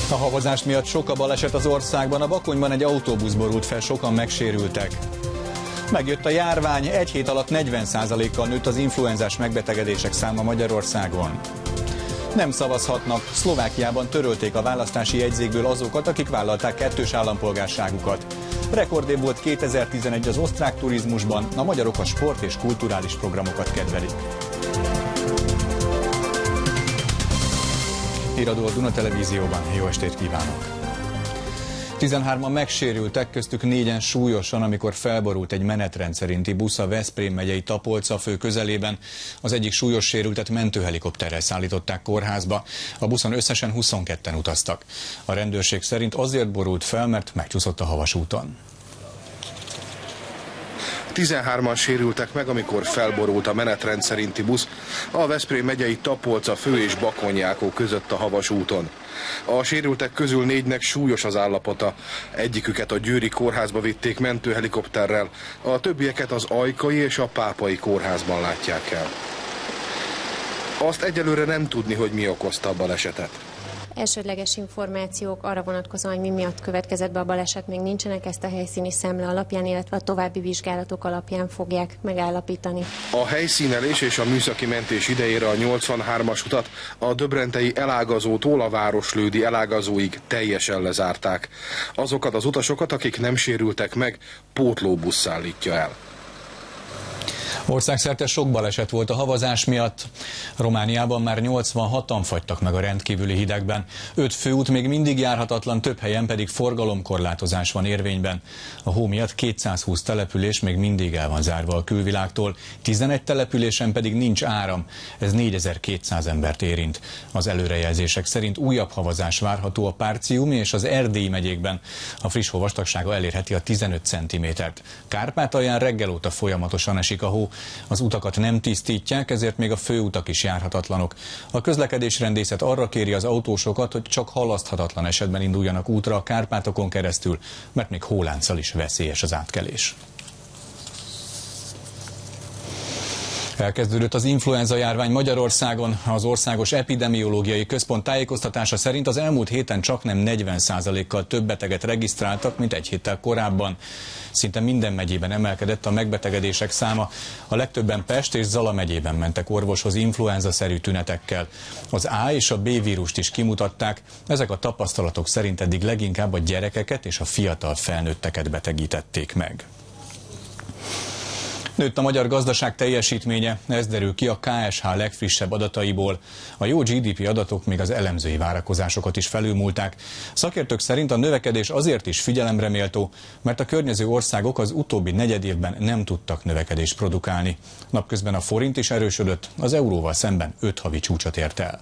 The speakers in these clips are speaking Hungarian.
A havazás miatt sok a baleset az országban, a Bakonyban egy autóbusz borult fel, sokan megsérültek. Megjött a járvány, egy hét alatt 40%-kal nőtt az influenzás megbetegedések száma Magyarországon. Nem szavazhatnak, Szlovákiában törölték a választási jegyzékből azokat, akik vállalták kettős állampolgárságukat. Rekordév volt 2011 az osztrák turizmusban, a magyarok a sport és kulturális programokat kedvelik. Híradó a Duna Televízióban, jó estét kívánok! 13-an megsérültek, köztük 4-en súlyosan, amikor felborult egy menetrend szerinti busz a Veszprém megyei Tapolca-fő közelében. Az egyik súlyos sérültet mentőhelikopterrel szállították kórházba. A buszon összesen 22-en utaztak. A rendőrség szerint azért borult fel, mert megcsúszott a Havasúton. 13-an sérültek meg, amikor felborult a menetrend szerinti busz a Veszprém megyei Tapolca-fő és Bakonyjákó között a Havasúton. A sérültek közül 4-nek súlyos az állapota. Egyiküket a győri kórházba vitték mentőhelikopterrel, a többieket az ajkai és a pápai kórházban látják el. Azt egyelőre nem tudni, hogy mi okozta a balesetet. Elsődleges információk arra vonatkozóan, hogy mi miatt következett be a baleset, még nincsenek, ezt a helyszíni szemle alapján, illetve a további vizsgálatok alapján fogják megállapítani. A helyszínelés és a műszaki mentés idejére a 83-as utat a döbrentei elágazótól a Városlődi elágazóig teljesen lezárták. Azokat az utasokat, akik nem sérültek meg, pótlóbusz szállítja el. Országszerte sok baleset volt a havazás miatt. Romániában már 86-an fagytak meg a rendkívüli hidegben. 5 főút még mindig járhatatlan, több helyen pedig forgalomkorlátozás van érvényben. A hó miatt 220 település még mindig el van zárva a külvilágtól, 11 településen pedig nincs áram. Ez 4200 embert érint. Az előrejelzések szerint újabb havazás várható a Párciumi és az Erdélyi megyékben. A friss hó vastagsága elérheti a 15 cm-t. Kárpátalján reggel óta folyamatosan esik a hó. Az utakat nem tisztítják, ezért még a főutak is járhatatlanok. A közlekedésrendészet arra kéri az autósokat, hogy csak halaszthatatlan esetben induljanak útra a Kárpátokon keresztül, mert még hólánccal is veszélyes az átkelés. Elkezdődött az influenza járvány Magyarországon. Az Országos Epidemiológiai Központ tájékoztatása szerint az elmúlt héten csaknem 40%-kal több beteget regisztráltak, mint egy héttel korábban. Szinte minden megyében emelkedett a megbetegedések száma. A legtöbben Pest és Zala megyében mentek orvoshoz influenza-szerű tünetekkel. Az A és a B vírust is kimutatták. Ezek a tapasztalatok szerint eddig leginkább a gyerekeket és a fiatal felnőtteket betegítették meg. Nőtt a magyar gazdaság teljesítménye, ez derül ki a KSH legfrissebb adataiból. A jó GDP adatok még az elemzői várakozásokat is felülmúlták. Szakértők szerint a növekedés azért is figyelemre méltó, mert a környező országok az utóbbi negyedévben nem tudtak növekedést produkálni. Napközben a forint is erősödött, az euróval szemben 5 havi csúcsot ért el.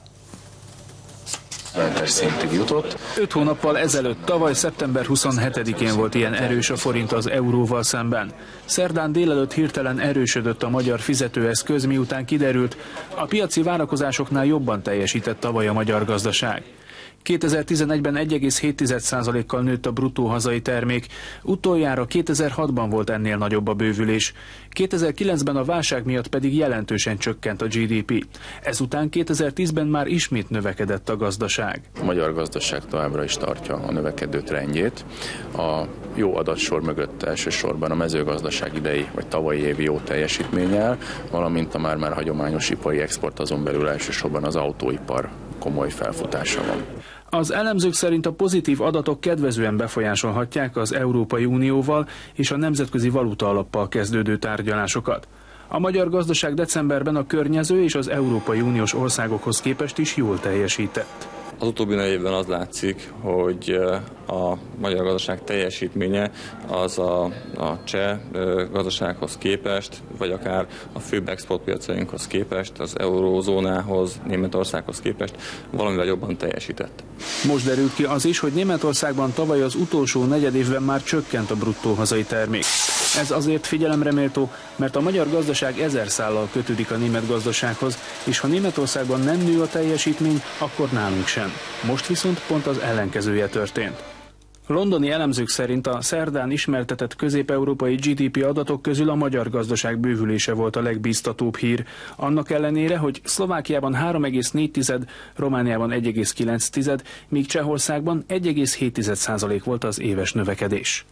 Szintig jutott. 5 hónappal ezelőtt, tavaly szeptember 27-én volt ilyen erős a forint az euróval szemben. Szerdán délelőtt hirtelen erősödött a magyar fizetőeszköz, miután kiderült, a piaci várakozásoknál jobban teljesített tavaly a magyar gazdaság. 2011-ben 1,7%-kal nőtt a bruttó hazai termék, utoljára 2006-ban volt ennél nagyobb a bővülés. 2009-ben a válság miatt pedig jelentősen csökkent a GDP. Ezután 2010-ben már ismét növekedett a gazdaság. A magyar gazdaság továbbra is tartja a növekedő trendjét. A jó adatsor mögött elsősorban a mezőgazdaság idei vagy tavalyi évi jó teljesítménnyel, valamint a már hagyományos ipari export, azon belül elsősorban az autóipar komoly felfutása van. Az elemzők szerint a pozitív adatok kedvezően befolyásolhatják az Európai Unióval és a Nemzetközi Valutaalappal kezdődő tárgyalásokat. A magyar gazdaság decemberben a környező és az Európai Uniós országokhoz képest is jól teljesített. Az utóbbi évben az látszik, hogy a magyar gazdaság teljesítménye az a cseh gazdasághoz képest, vagy akár a főbb exportpiacainkhoz képest, az eurózónához, Németországhoz képest valamivel jobban teljesített. Most derült ki az is, hogy Németországban tavaly az utolsó negyedévben már csökkent a bruttó hazai termék. Ez azért figyelemre méltó, mert a magyar gazdaság 1000 szállal kötődik a német gazdasághoz, és ha Németországban nem nő a teljesítmény, akkor nálunk sem. Most viszont pont az ellenkezője történt. Londoni elemzők szerint a szerdán ismertetett közép-európai GDP adatok közül a magyar gazdaság bővülése volt a legbíztatóbb hír. Annak ellenére, hogy Szlovákiában 3,4, Romániában 1,9, míg Csehországban 1,7% volt az éves növekedés.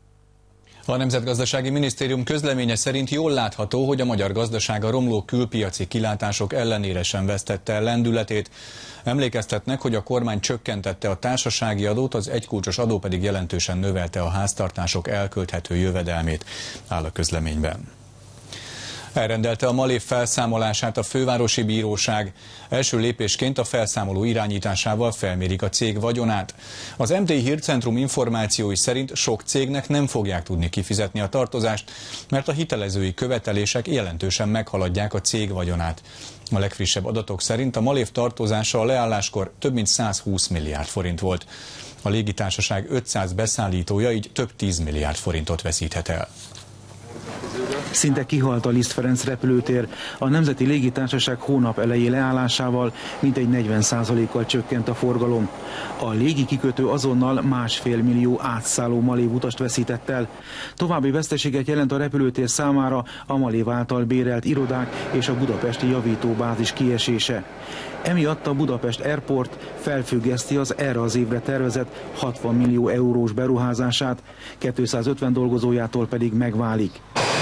A Nemzetgazdasági Minisztérium közleménye szerint jól látható, hogy a magyar gazdaság a romló külpiaci kilátások ellenére sem vesztette el lendületét. Emlékeztetnek, hogy a kormány csökkentette a társasági adót, az egykulcsos adó pedig jelentősen növelte a háztartások elkölthető jövedelmét, áll a közleményben. Elrendelte a Malév felszámolását a fővárosi bíróság. Első lépésként a felszámoló irányításával felmérik a cég vagyonát. Az MTI Hírcentrum információi szerint sok cégnek nem fogják tudni kifizetni a tartozást, mert a hitelezői követelések jelentősen meghaladják a cég vagyonát. A legfrissebb adatok szerint a Malév tartozása a leálláskor több mint 120 milliárd forint volt. A légitársaság 500 beszállítója így több 10 milliárd forintot veszíthet el. Szinte kihalt a Liszt Ferenc repülőtér. A Nemzeti Légitársaság hónap elejé leállásával mintegy 40%-kal csökkent a forgalom. A légi kikötő azonnal 1,5 millió átszálló malév utast veszített el. További veszteséget jelent a repülőtér számára a Malév által bérelt irodák és a budapesti javítóbázis kiesése. Emiatt a Budapest Airport felfüggeszti az erre az évre tervezett 60 millió eurós beruházását, 250 dolgozójától pedig megválik.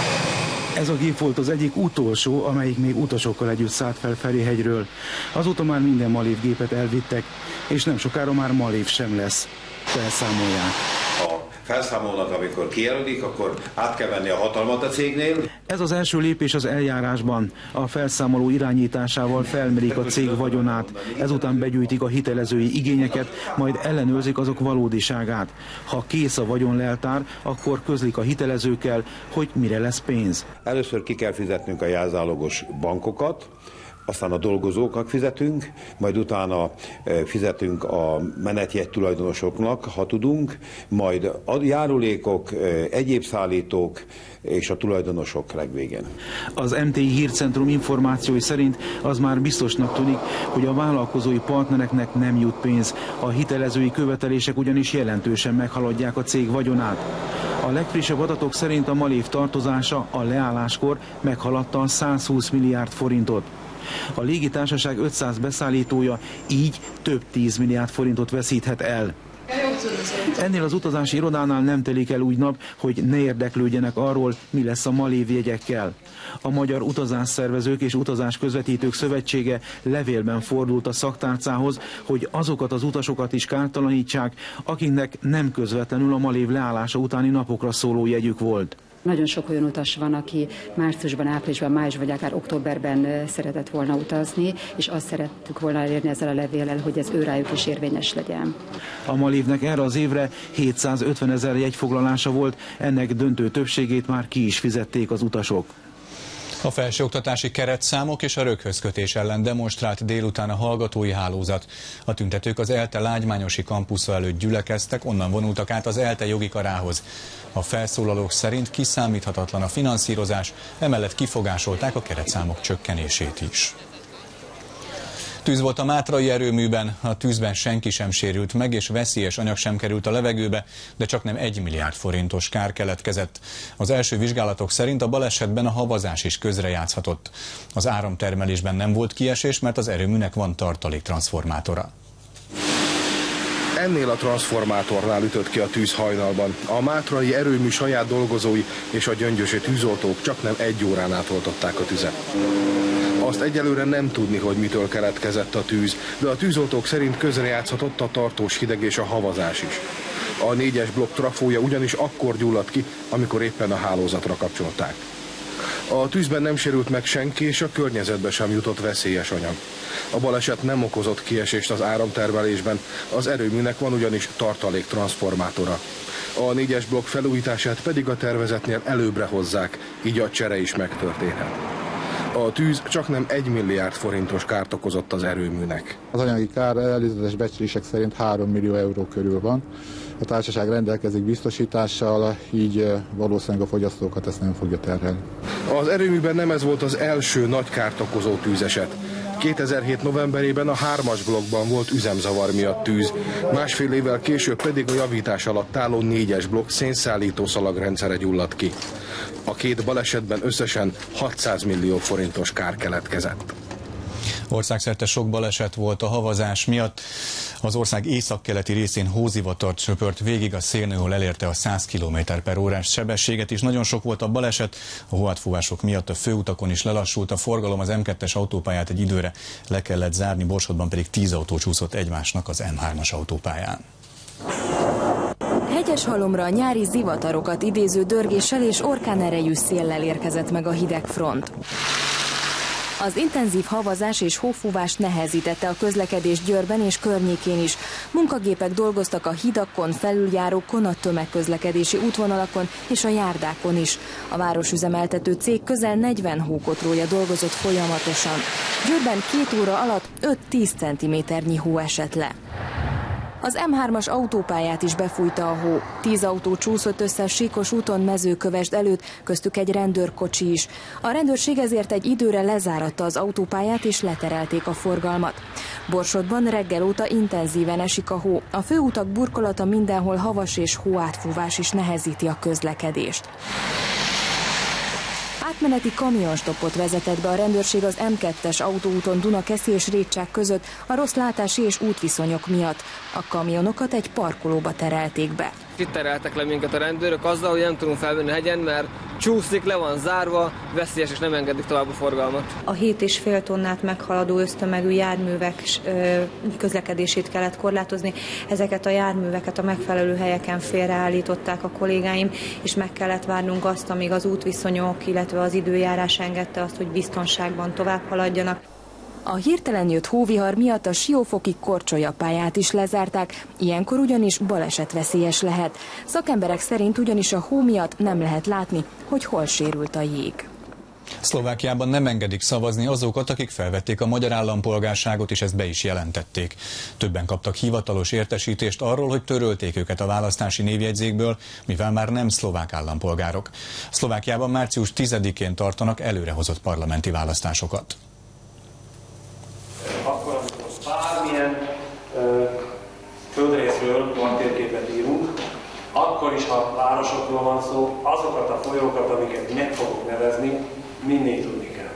Ez a gép volt az egyik utolsó, amelyik még utasokkal együtt szállt fel Ferihegyről. Azóta már minden Malév gépet elvittek, és nem sokára már Malév sem lesz. Felszámolják. Felszámolnak, amikor kijelölik, akkor át kell venni a hatalmat a cégnél. Ez az első lépés az eljárásban. A felszámoló irányításával felmérik a cég vagyonát, ezután begyűjtik a hitelezői igényeket, majd ellenőrzik azok valódiságát. Ha kész a vagyonleltár, akkor közlik a hitelezőkkel, hogy mire lesz pénz. Először ki kell fizetnünk a jelzálogos bankokat, aztán a dolgozóknak fizetünk, majd utána fizetünk a menetjegy tulajdonosoknak, ha tudunk, majd a járulékok, egyéb szállítók és a tulajdonosok legvégén. Az MTI Hírcentrum információi szerint az már biztosnak tűnik, hogy a vállalkozói partnereknek nem jut pénz. A hitelezői követelések ugyanis jelentősen meghaladják a cég vagyonát. A legfrissebb adatok szerint a Malév tartozása a leálláskor meghaladta a 120 milliárd forintot. A légitársaság 500 beszállítója így több 10 milliárd forintot veszíthet el. Ennél az utazási irodánál nem telik el úgy nap, hogy ne érdeklődjenek arról, mi lesz a Malév jegyekkel. A Magyar Utazásszervezők és Utazásközvetítők Szövetsége levélben fordult a szaktárcához, hogy azokat az utasokat is kártalanítsák, akiknek nem közvetlenül a Malév leállása utáni napokra szóló jegyük volt. Nagyon sok olyan utas van, aki márciusban, áprilisban, májusban, vagy akár októberben szeretett volna utazni, és azt szerettük volna elérni ezzel a levéllel, hogy ez őrájuk is érvényes legyen. A Malévnek erre az évre 750 000 jegyfoglalása volt, ennek döntő többségét már ki is fizették az utasok. A felsőoktatási keretszámok és a röghözkötés ellen demonstrált délután a hallgatói hálózat. A tüntetők az ELTE lágymányosi kampusza előtt gyülekeztek, onnan vonultak át az ELTE jogi karához. A felszólalók szerint kiszámíthatatlan a finanszírozás, emellett kifogásolták a keretszámok csökkenését is. Tűz volt a mátrai erőműben, a tűzben senki sem sérült meg, és veszélyes anyag sem került a levegőbe, de csaknem 1 milliárd forintos kár keletkezett. Az első vizsgálatok szerint a balesetben a havazás is közrejátszhatott. Az áramtermelésben nem volt kiesés, mert az erőműnek van tartaléktranszformátora. Ennél a transformátornál ütött ki a tűz hajnalban. A mátrai erőmű saját dolgozói és a gyöngyösi tűzoltók csaknem 1 órán át oltották a tüzet. Azt egyelőre nem tudni, hogy mitől keletkezett a tűz, de a tűzoltók szerint közrejátszhatott a tartós hideg és a havazás is. A 4-es blokk trafója ugyanis akkor gyulladt ki, amikor éppen a hálózatra kapcsolták. A tűzben nem sérült meg senki, és a környezetbe sem jutott veszélyes anyag. A baleset nem okozott kiesést az áramtermelésben, az erőműnek van ugyanis tartaléktranszformátora. A 4-es blokk felújítását pedig a tervezetnél előbbre hozzák, így a csere is megtörténhet. A tűz csaknem 1 milliárd forintos kárt okozott az erőműnek. Az anyagi kár előzetes becslések szerint 3 millió euró körül van. A társaság rendelkezik biztosítással, így valószínűleg a fogyasztókat ezt nem fogja terhelni. Az erőműben nem ez volt az első nagy kárt okozó tűzeset. 2007 novemberében a 3-as blokkban volt üzemzavar miatt tűz, másfél évvel később pedig a javítás alatt álló 4-es blokk szénszállító szalagrendszere gyulladt ki. A két balesetben összesen 600 millió forintos kár keletkezett. Országszerte sok baleset volt a havazás miatt. Az ország északkeleti részén hózivatar söpört végig, a szélnőhol elérte a 100 km/h-s sebességet is. Nagyon sok volt a baleset, a hóátfúvások miatt a főutakon is lelassult a forgalom, az M2-es autópályát egy időre le kellett zárni, Borsodban pedig 10 autó csúszott egymásnak az M3-as autópályán. Hegyeshalomra nyári zivatarokat idéző dörgéssel és orkánerejű széllel érkezett meg a hidegfront. Az intenzív havazás és hófúvás nehezítette a közlekedést Győrben és környékén is. Munkagépek dolgoztak a hidakon, felüljárókon, a tömegközlekedési útvonalakon és a járdákon is. A városüzemeltető cég közel 40 hókotrója dolgozott folyamatosan. Győrben 2 óra alatt 5-10 cm-nyi hó esett le. Az M3-as autópályát is befújta a hó. 10 autó csúszott össze a Síkos úton Mezőkövesd előtt, köztük egy rendőrkocsi is. A rendőrség ezért egy időre lezáratta az autópályát és leterelték a forgalmat. Borsodban reggel óta intenzíven esik a hó. A főutak burkolata mindenhol havas és hóátfúvás is nehezíti a közlekedést. Átmeneti kamionstoppot vezetett be a rendőrség az M2-es autóúton Dunakeszi és Rétság között a rossz látási és útviszonyok miatt. A kamionokat egy parkolóba terelték be. Itt tereltek le minket a rendőrök azzal, hogy nem tudunk felvenni a hegyen, mert csúszik, le van zárva, veszélyes és nem engedik tovább a forgalmat. A 7,5 tonnát meghaladó össztömegű járművek közlekedését kellett korlátozni. Ezeket a járműveket a megfelelő helyeken félreállították a kollégáim, és meg kellett várnunk azt, amíg az útviszonyok, illetve az időjárás engedte azt, hogy biztonságban tovább haladjanak. A hirtelen jött hóvihar miatt a Siófoki Korcsolyapályát is lezárták, ilyenkor ugyanis balesetveszélyes lehet. Szakemberek szerint ugyanis a hó miatt nem lehet látni, hogy hol sérült a jég. Szlovákiában nem engedik szavazni azokat, akik felvették a magyar állampolgárságot, és ezt be is jelentették. Többen kaptak hivatalos értesítést arról, hogy törölték őket a választási névjegyzékből, mivel már nem szlovák állampolgárok. Szlovákiában március 10-én tartanak előrehozott parlamenti választásokat. Akkor, amikor bármilyen földrészről van térképet írunk, akkor is, ha városokról van szó, azokat a folyókat, amiket meg fogok nevezni, mindig tudni kell.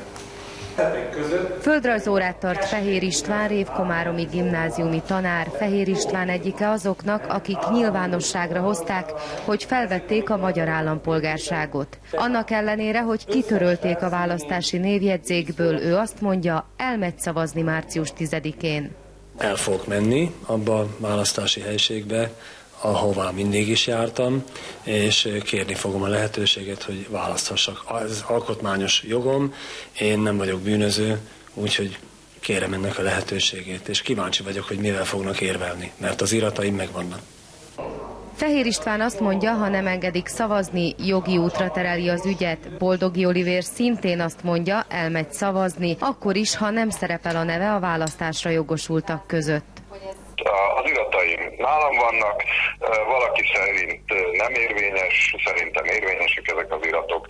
Földrajzórát tart Fehér István, révkomáromi gimnáziumi tanár. Fehér István egyike azoknak, akik nyilvánosságra hozták, hogy felvették a magyar állampolgárságot. Annak ellenére, hogy kitörölték a választási névjegyzékből, ő azt mondja, elmegy szavazni március 10-én. El fogok menni abba a választási helyiségbe, ahová mindig is jártam, és kérni fogom a lehetőséget, hogy választhassak. Ez alkotmányos jogom, én nem vagyok bűnöző, úgyhogy kérem ennek a lehetőségét, és kíváncsi vagyok, hogy mivel fognak érvelni, mert az irataim megvannak. Fehér István azt mondja, ha nem engedik szavazni, jogi útra tereli az ügyet. Boldogi Olivér szintén azt mondja, elmegy szavazni, akkor is, ha nem szerepel a neve a választásra jogosultak között. Az irataim nálam vannak, valaki szerint nem érvényes, szerintem érvényesek ezek az iratok.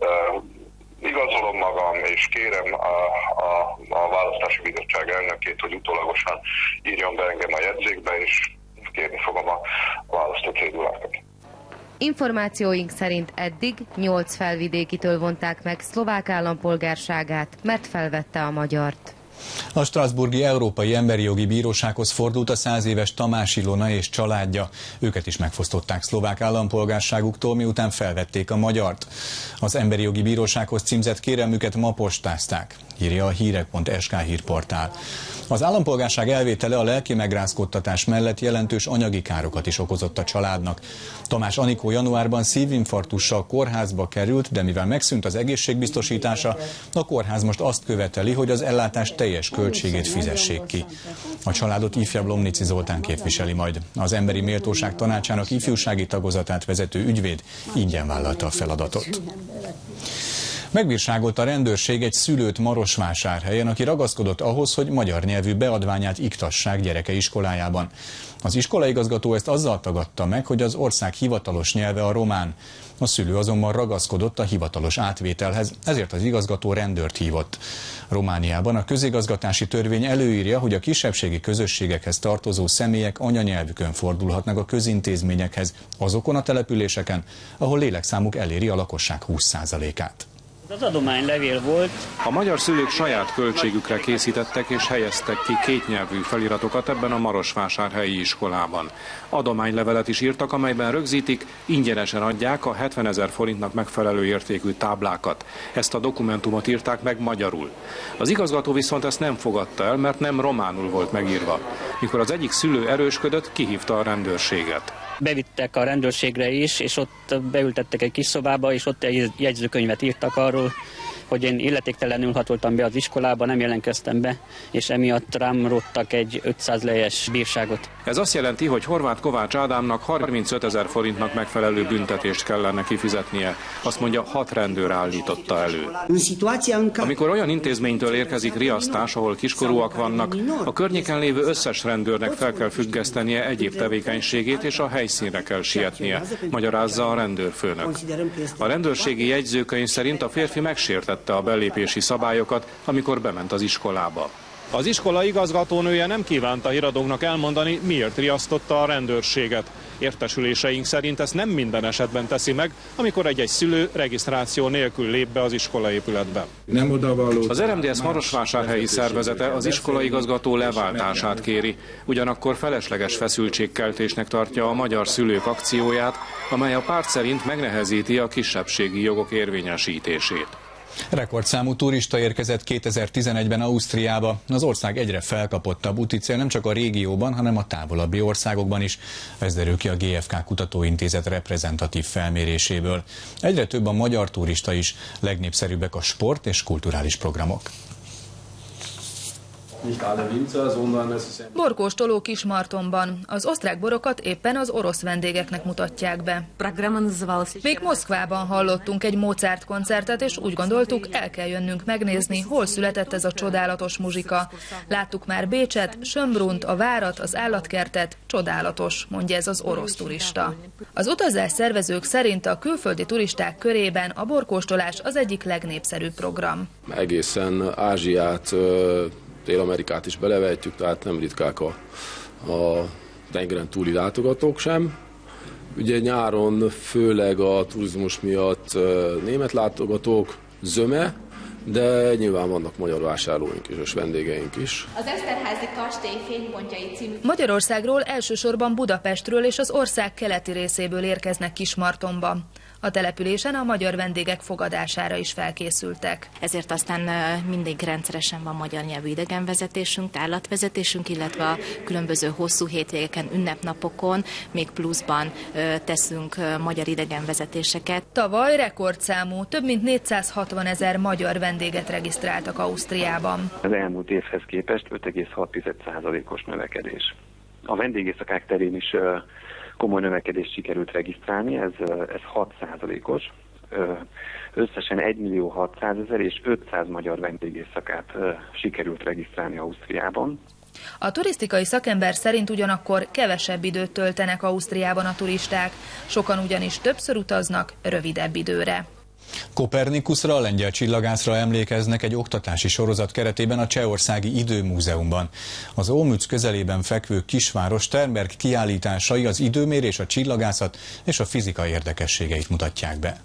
Igazolom magam, és kérem a választási bizottság elnökét, hogy utólagosan írjon be engem a jegyzékbe, és kérni fogom a választócédulákat. Információink szerint eddig 8 felvidékitől vonták meg szlovák állampolgárságát, mert felvette a magyart. A Strasbourgi Európai Emberi Jogi Bírósághoz fordult a 100 éves Tamás Ilona és családja. Őket is megfosztották szlovák állampolgárságuktól, miután felvették a magyart. Az Emberi Jogi Bírósághoz címzett kérelmüket ma postázták, írja a hírek.sk hírportál. Az állampolgárság elvétele a lelki megrázkódtatás mellett jelentős anyagi károkat is okozott a családnak. Tamás Anikó januárban szívinfarktussal kórházba került, de mivel megszűnt az egészségbiztosítása, a kórház most azt követeli, hogy az ellátás teljes költségét fizessék ki. A családot ifjabb Lomnici Zoltán képviseli majd. Az Emberi Méltóság Tanácsának ifjúsági tagozatát vezető ügyvéd ingyen vállalta a feladatot. Megbírságolt a rendőrség egy szülőt Marosvásárhelyen, aki ragaszkodott ahhoz, hogy magyar nyelvű beadványát iktassák gyereke iskolájában. Az iskolaigazgató ezt azzal tagadta meg, hogy az ország hivatalos nyelve a román. A szülő azonban ragaszkodott a hivatalos átvételhez, ezért az igazgató rendőrt hívott. Romániában a közigazgatási törvény előírja, hogy a kisebbségi közösségekhez tartozó személyek anyanyelvükön fordulhatnak a közintézményekhez azokon a településeken, ahol lélekszámuk eléri a lakosság 20%-át. Az adománylevél volt. A magyar szülők saját költségükre készítettek és helyeztek ki kétnyelvű feliratokat ebben a marosvásárhelyi iskolában. Adománylevelet is írtak, amelyben rögzítik, ingyenesen adják a 70 000 forintnak megfelelő értékű táblákat. Ezt a dokumentumot írták meg magyarul. Az igazgató viszont ezt nem fogadta el, mert nem románul volt megírva. Mikor az egyik szülő erősködött, kihívta a rendőrséget. Bevittek a rendőrségre is, és ott beültettek egy kis szobába, és ott egy jegyzőkönyvet írtak arról, hogy én illetéktelenül hatoltam be az iskolába, nem jelentkeztem be, és emiatt rám róttak egy 500 lejes bírságot. Ez azt jelenti, hogy Horváth Kovács Ádámnak 35 000 forintnak megfelelő büntetést kellene kifizetnie. Azt mondja, 6 rendőr állította elő. Amikor olyan intézménytől érkezik riasztás, ahol kiskorúak vannak, a környéken lévő összes rendőrnek fel kell függesztenie egyéb tevékenységét, és a helyszínre kell sietnie, magyarázza a rendőrfőnök. A rendőrségi jegyzőkönyv szerint a férfi megsértette a belépési szabályokat, amikor bement az iskolába. Az iskola igazgatónője nem kívánta híradóknak elmondani, miért riasztotta a rendőrséget. Értesüléseink szerint ezt nem minden esetben teszi meg, amikor egy szülő regisztráció nélkül lép be az iskolaépületbe. Az RMDSZ marosvásárhelyi szervezete az iskolaigazgató leváltását kéri, ugyanakkor felesleges feszültségkeltésnek tartja a magyar szülők akcióját, amely a párt szerint megnehezíti a kisebbségi jogok érvényesítését. Rekordszámú turista érkezett 2011-ben Ausztriába. Az ország egyre felkapottabb úticél nem csak a régióban, hanem a távolabbi országokban is. Ez derül ki a GfK Kutatóintézet reprezentatív felméréséből. Egyre több a magyar turista is, legnépszerűbbek a sport és kulturális programok. Borkóstoló Kismartonban. Az osztrák borokat éppen az orosz vendégeknek mutatják be. Még Moszkvában hallottunk egy Mozart koncertet, és úgy gondoltuk, el kell jönnünk megnézni, hol született ez a csodálatos muzsika. Láttuk már Bécset, Schönbrunnt, a várat, az állatkertet. Csodálatos, mondja ez az orosz turista. Az utazás szervezők szerint a külföldi turisták körében a borkóstolás az egyik legnépszerűbb program. Egészen Ázsiát, Dél-Amerikát is belevehetjük, tehát nem ritkák a tengeren túli látogatók sem. Ugye nyáron főleg a turizmus miatt német látogatók zöme, de nyilván vannak magyar vásárlóink és vendégeink is. Az Eszterházy kastély fénypontjai című Magyarországról, elsősorban Budapestről és az ország keleti részéből érkeznek Kismartonba. A településen a magyar vendégek fogadására is felkészültek. Ezért aztán mindig rendszeresen van magyar nyelvű idegenvezetésünk, tárlatvezetésünk, illetve a különböző hosszú hétvégeken, ünnepnapokon még pluszban teszünk magyar idegenvezetéseket. Tavaly rekordszámú, több mint 460 000 magyar vendéget regisztráltak Ausztriában. Az elmúlt évhez képest 5,6%-os növekedés. A vendégészakák terén is komoly növekedést sikerült regisztrálni, ez 6%-os. Összesen 1.600.000 és 500 magyar vendégészakát sikerült regisztrálni Ausztriában. A turisztikai szakember szerint ugyanakkor kevesebb időt töltenek Ausztriában a turisták, sokan ugyanis többször utaznak rövidebb időre. Kopernikuszra, a lengyel csillagászra emlékeznek egy oktatási sorozat keretében a Csehországi Időmúzeumban. Az Olmütz közelében fekvő kisváros Sternberg kiállításai az időmérés, a csillagászat és a fizika érdekességeit mutatják be.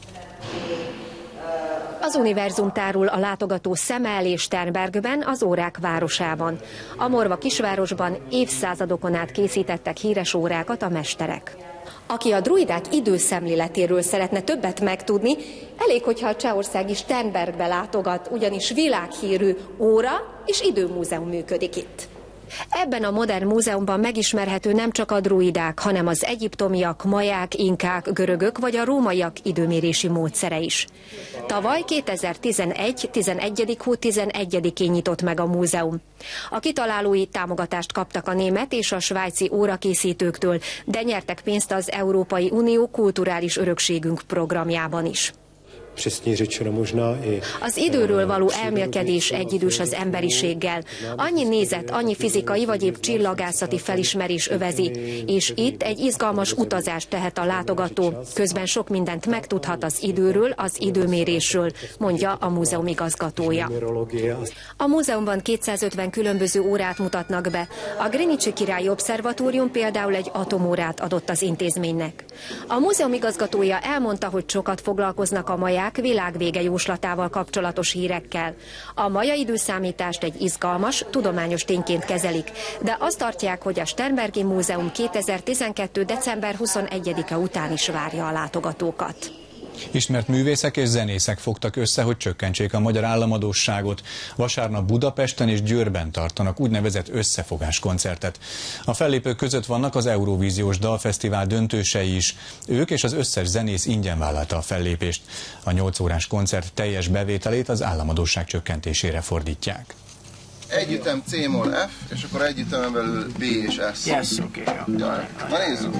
Az univerzum tárul a látogató szeme elé Sternbergben, az órák városában. A morva kisvárosban évszázadokon át készítettek híres órákat a mesterek. Aki a druidák időszemléletéről szeretne többet megtudni, elég, hogyha a csehországi Sternbergbe látogat, ugyanis világhírű óra és időmúzeum működik itt. Ebben a modern múzeumban megismerhető nem csak a druidák, hanem az egyiptomiak, maják, inkák, görögök vagy a rómaiak időmérési módszere is. Tavaly 2011. 11. hó 11-én nyitott meg a múzeum. A kitalálói támogatást kaptak a német és a svájci órakészítőktől, de nyertek pénzt az Európai Unió kulturális örökségünk programjában is. Az időről való elmélkedés egyidős az emberiséggel. Annyi nézet, annyi fizikai vagy épp csillagászati felismerés övezi, és itt egy izgalmas utazást tehet a látogató. Közben sok mindent megtudhat az időről, az időmérésről, mondja a múzeum igazgatója. A múzeumban 250 különböző órát mutatnak be. A Greenwichi Királyi Obszervatórium például egy atomórát adott az intézménynek. A múzeum igazgatója elmondta, hogy sokat foglalkoznak a maják világvége jóslatával kapcsolatos hírekkel. A maja időszámítást egy izgalmas, tudományos tényként kezelik, de azt tartják, hogy a Sternbergi Múzeum 2012. december 21-e után is várja a látogatókat. Ismert művészek és zenészek fogtak össze, hogy csökkentsék a magyar államadósságot. Vasárnap Budapesten és Győrben tartanak úgynevezett összefogáskoncertet. A fellépők között vannak az Eurovíziós Dalfesztivál döntősei is. Ők és az összes zenész ingyen vállalta a fellépést. A 8 órás koncert teljes bevételét az államadósság csökkentésére fordítják. Együttem C-mol F, és akkor együttemen belül B és S. Yes, oké. Na nézzük!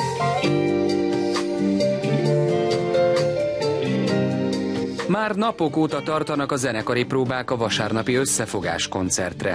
Már napok óta tartanak a zenekari próbák a vasárnapi összefogás koncertre.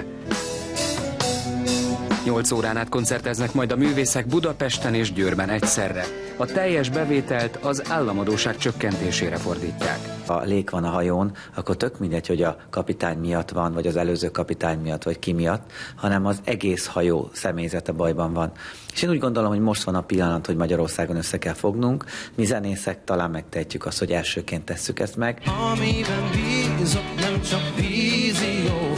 8 órán át koncerteznek majd a művészek Budapesten és Győrben egyszerre. A teljes bevételt az államadósság csökkentésére fordítják. Ha lék van a hajón, akkor tök mindegy, hogy a kapitány miatt van, vagy az előző kapitány miatt, vagy ki miatt, hanem az egész hajó személyzete bajban van. És én úgy gondolom, hogy most van a pillanat, hogy Magyarországon össze kell fognunk. Mi zenészek talán megtehetjük azt, hogy elsőként tesszük ezt meg. Amiben bízok, nem csak vízió,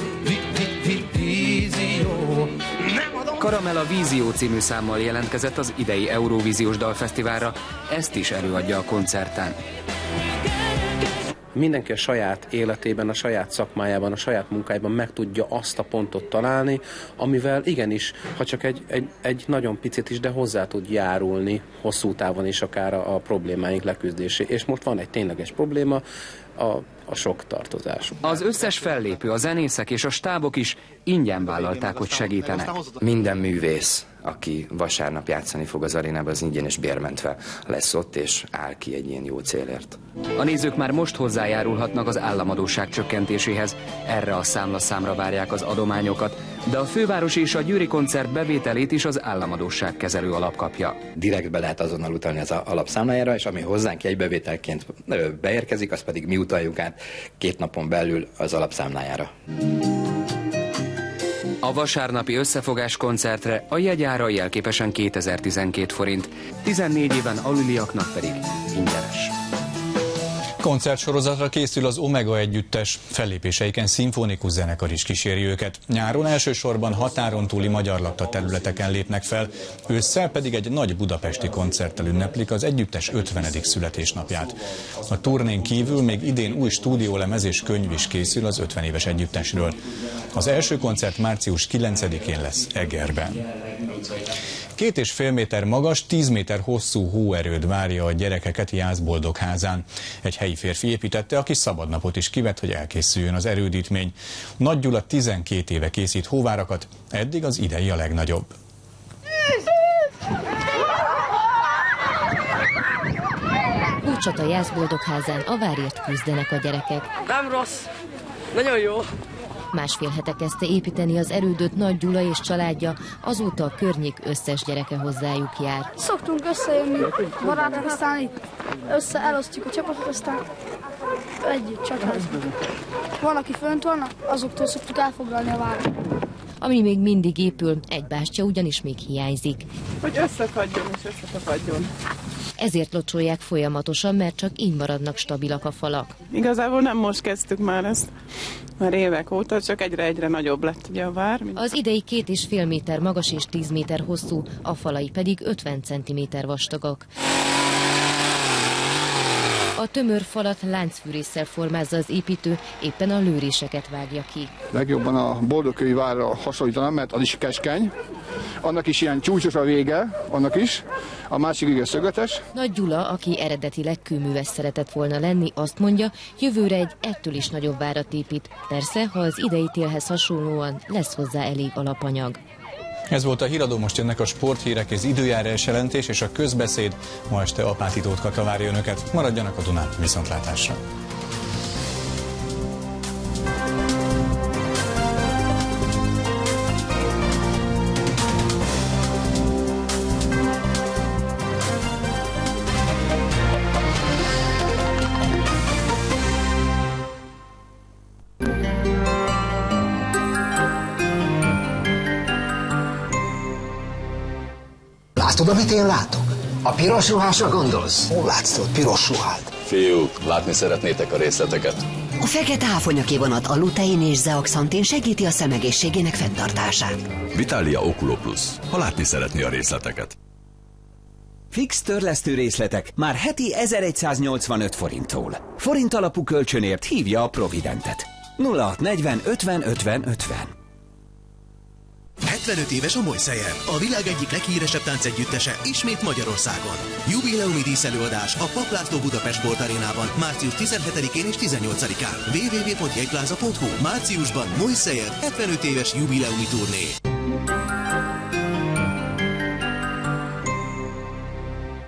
vízió. Karamella Vízió című számmal jelentkezett az idei Eurovíziós Dalfesztiválra, ezt is előadja a koncerten. Mindenki a saját életében, a saját szakmájában, a saját munkájában meg tudja azt a pontot találni, amivel igenis, ha csak egy nagyon picit is, de hozzá tud járulni hosszú távon is akár a problémáink leküzdésé. És most van egy tényleges probléma, a sok tartozás. Az összes fellépő, a zenészek és a stábok is ingyen vállalták, hogy segítenek. Minden művész, aki vasárnap játszani fog az arénában, az ingyenes bérmentve lesz ott, és áll ki egy ilyen jó célért. A nézők már most hozzájárulhatnak az államadósság csökkentéséhez. Erre a számla-számra várják az adományokat, de a fővárosi és a győri koncert bevételét is az államadósság kezelő alap kapja. Direktbe lehet azonnal utalni az alapszámlájára, és ami hozzánk jegybevételként beérkezik, az pedig mi utaljuk át 2 napon belül az alapszámlájára. A vasárnapi összefogás koncertre a jegyára jelképesen 2012 forint, 14 éven aluliaknak pedig ingyenes. Koncertsorozatra készül az Omega együttes, fellépéseiken szimfonikus zenekar is kíséri őket. Nyáron elsősorban határon túli magyar lakta területeken lépnek fel, ősszel pedig egy nagy budapesti koncerttel ünneplik az együttes 50. születésnapját. A turnén kívül még idén új stúdiólemez és könyv is készül az 50 éves együttesről. Az első koncert március 9-én lesz Egerben. 2,5 méter magas, 10 méter hosszú hóerőd várja a gyerekeket Jászboldogházán. Egy helyi férfi építette, aki szabadnapot is kivett, hogy elkészüljön az erődítmény. Nagy Gyula 12 éve készít hóvárakat, eddig az idei a legnagyobb. Hócsata Jászboldogházán a várért küzdenek a gyerekek. Nem rossz, nagyon jó. Másfél hete kezdte építeni az erődöt Nagy Gyula és családja, azóta a környék összes gyereke hozzájuk jár. Szoktunk összejönni, barátok, aztán elosztjuk a csapatot, aztán együtt csatázunk. Van, aki fönt van, azoktól szoktuk elfoglalni a várat. Ami még mindig épül, egy bástya ugyanis még hiányzik. Hogy összefagyjon és összetapadjon. Ezért locsolják folyamatosan, mert csak így maradnak stabilak a falak. Igazából nem most kezdtük már ezt, már évek óta, csak egyre nagyobb lett ugye a vár. Az idei 2,5 méter magas és 10 méter hosszú, a falai pedig 50 cm vastagak. A tömör falat láncfűrésszel formázza az építő, éppen a lőréseket vágja ki. Legjobban a boldogkői várra hasonlítanám, mert az is keskeny. Annak is ilyen csúcsos a vége, annak is. A másik igen szögletes. Nagy Gyula, aki eredetileg kőműves szeretett volna lenni, azt mondja, jövőre egy ettől is nagyobb várat épít. Persze, ha az idei télhez hasonlóan lesz hozzá elég alapanyag. Ez volt a Híradó, most jönnek a sporthírek, az időjárás jelentés és a közbeszéd. Ma este Apáti Tóth Kata várja önöket. Maradjanak a Dunán, viszontlátásra! Látod, amit én látok? A piros ruhásra gondolsz? Hol látsz ott piros ruhát? Fiúk, látni szeretnétek a részleteket? A fekete áfonyakivonat a lutein és zeaxantin segíti a szemegészségének fenntartását. Vitalia Oculo Plus, ha látni szeretné a részleteket. Fix törlesztő részletek már heti 1185 forinttól. Forint alapú kölcsönért hívja a Providentet. 0640 50 50 50. 75 éves a Moiseyer, a világ egyik leghíresebb táncegyüttese ismét Magyarországon. Jubileumi díszelőadás a Papp László Budapest Sport Arénában március 17-én és 18-án. www.jegyplaza.hu. Márciusban Moiseyer 75 éves jubileumi turné.